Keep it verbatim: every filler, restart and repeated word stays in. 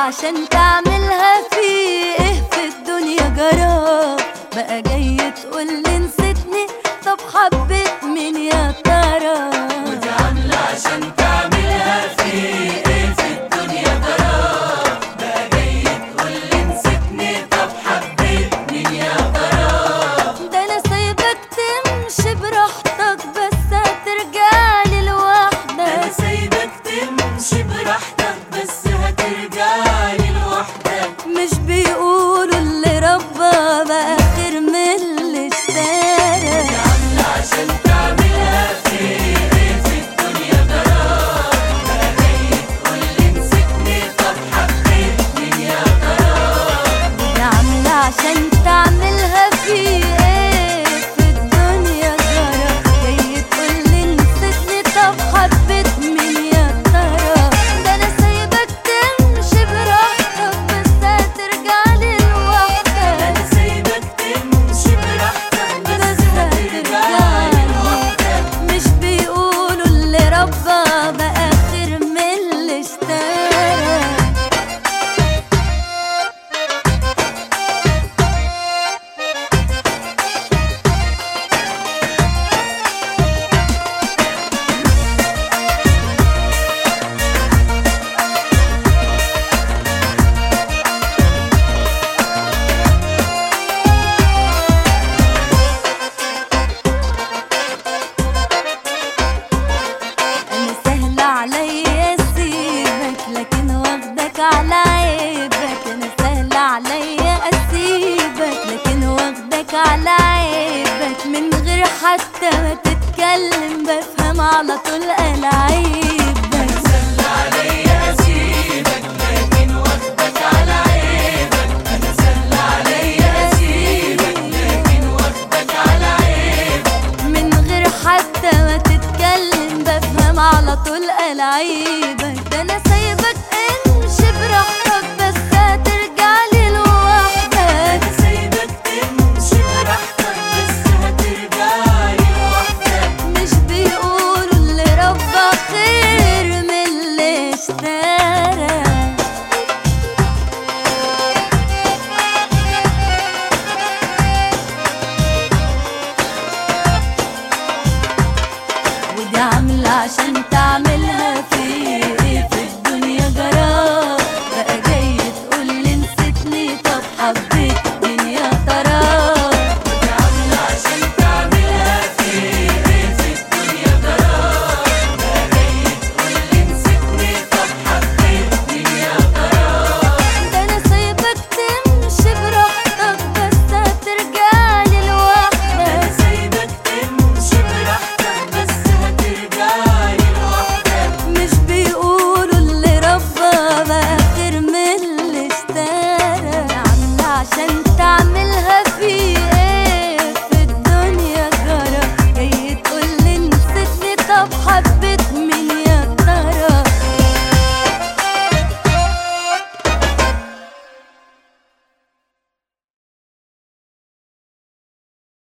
عشان تعملها في ايه في الدنيا جرى؟ بقى جاي تقولي نسيتني، طب حبيت مين يا ترى؟ ودي عاملة عشان تعملها في ايه في الدنيا جرى؟ بقى جاي تقولي نسيتني، طب حبيت مين يا ترى؟ ده انا سايبك تمشي براحتك بس هترجعلي لوحدك. ده انا سايبك تمشي براحتك بس هترجعلي لوحدك. مش بيقولوا اللي ربى بقى خير من اللي اشترى؟ ودي عاملة عشان تعملها في ايه في الدنيا جرى؟ بقى جاي تقولي نسيتني، طب حبيت مين يا ترى؟ دي عاملة عشان تعملها في ايه في الدنيا جرى؟ جاي تقولي نسيتني، طب حبيت مين يا ترى؟ ده انا سايبك تمشي براحتك بس هترجعلي لوحدك. ده انا سايبك تمشي براحتك بس بس هترجعلي هترجعلي. لوحدك. مش بيقولوا اللي ربى بقى خير من اللي اشترى؟ أنا سهل عليا أسيبك لكن واخدك على عيبك. أنا سهل عليا أسيبك لكن واخدك على عيبك. من غير حتى ما تتكلم بفهم على طول ألاعيبك. سهل عليا اسيبك لكن واخدك على عيبك. انا سهل عليا اسيبك لكن واخدك على عيبك. من غير حتى ما تتكلم بفهم على طول ألاعيبك. ده أنا سايبك